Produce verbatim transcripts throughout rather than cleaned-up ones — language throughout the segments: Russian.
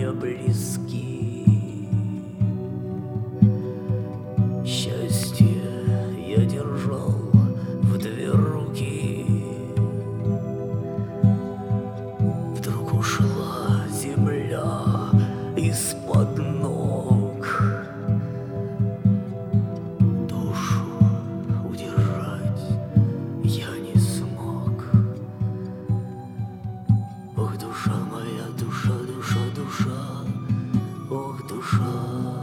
мне близки. Счастье я держал в две руки. Вдруг ушла земля из-под ног. Душу удержать я не смог. Ох, душа моя, душа, душа, душа, ох, душа.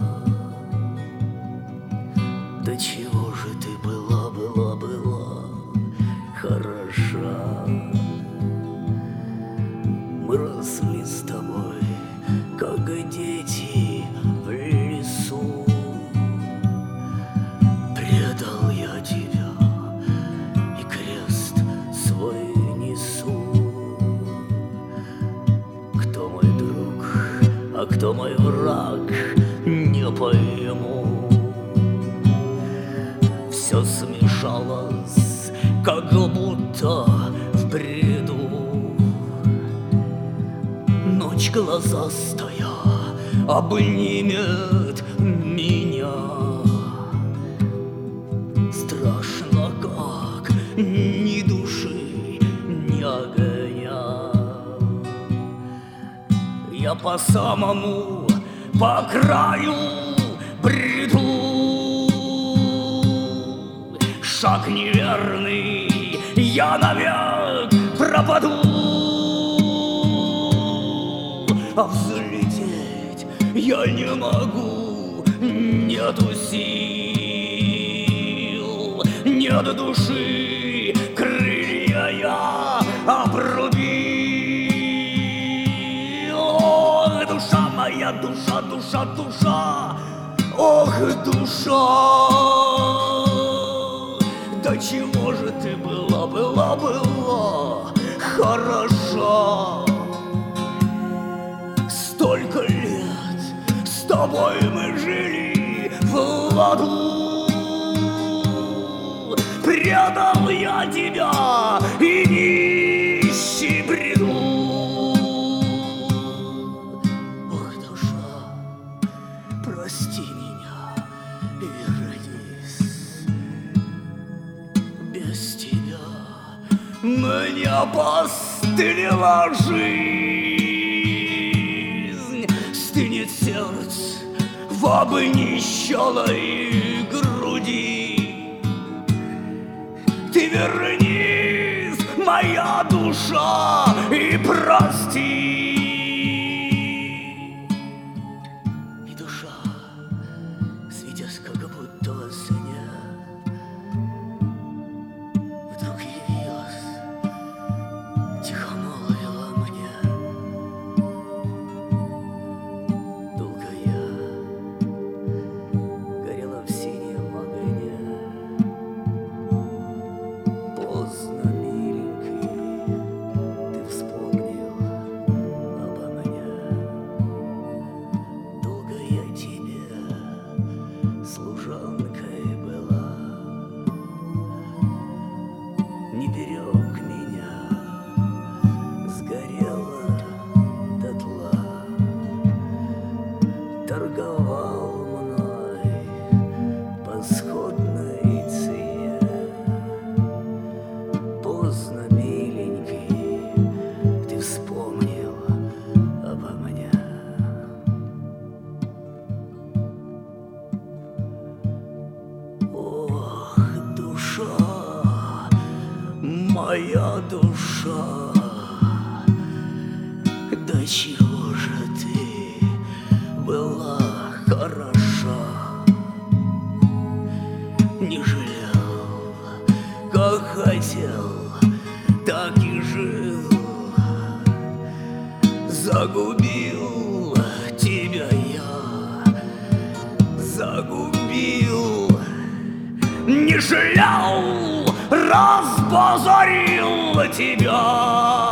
Да чего же ты была, была, была хороша. Мы росли с тобой, как дети в лесу. Предал я тебя и крест свой несу. Кто мой друг, а кто мой враг, не пойму. Все смешалось, как будто в бреду. Ночь глазастая обнимет меня. Страшно, как ни души, ни огня. Я по самому, по краю бреду. Шаг неверный, я навек пропаду. А взлететь я не могу, нету сил, нет души, крылья я обрубил. Ох, душа моя, душа, душа, душа, ох, душа. Да чего же ты была, была, была хороша. Столько лет с тобой мы жили в ладу. Предал я тебя и нищий бреду. Ох, душа, прости меня и вернись. Без тебя мне постылила жизнь. Стынет сердце в обнищалой груди. Ты вернись, моя душа, и прости. И душа, светясь как будто во сне, вдруг явилась, тихо молвила мне. Долго я горела в синем огне. Поздно, миленький, ты вспомнил обо мне. Долго я тебе служанкой была. Не берег меня, сгорела дотла. Торговал мной по сходной цене. Поздно, миленький, ты вспомнил обо мне. Ох, душа, моя душа, да чего же ты была хороша. Не жалел, как хотел, так и жил. Загубил тебя я, загубил. Не жалел, разбазарил тебя.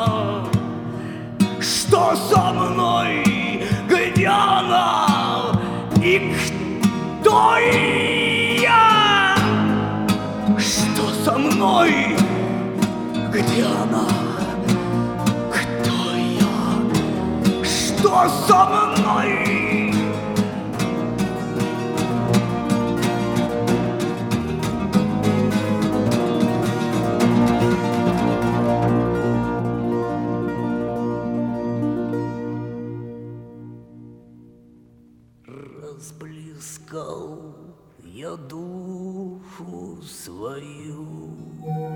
Что со мной, где она и кто я? Что со мной, где она, кто я? Что снова со мной. Расплескал я душу свою